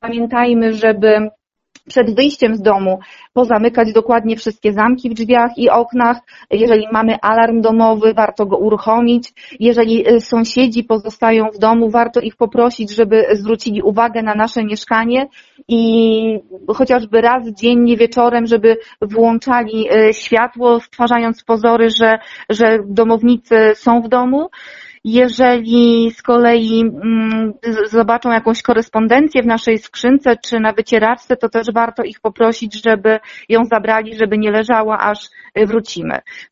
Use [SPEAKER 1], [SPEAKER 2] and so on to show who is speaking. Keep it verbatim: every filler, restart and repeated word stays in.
[SPEAKER 1] pamiętajmy, żeby przed wyjściem z domu pozamykać dokładnie wszystkie zamki w drzwiach i oknach. Jeżeli mamy alarm domowy, warto go uruchomić. Jeżeli sąsiedzi pozostają w domu, warto ich poprosić, żeby zwrócili uwagę na nasze mieszkanie i chociażby raz dziennie wieczorem, żeby włączali światło, stwarzając pozory, że, że domownicy są w domu. Jeżeli z kolei mm, zobaczą jakąś korespondencję w naszej skrzynce czy na wycieraczce, to też warto ich poprosić, żeby ją zabrali, żeby nie leżała, aż wrócimy.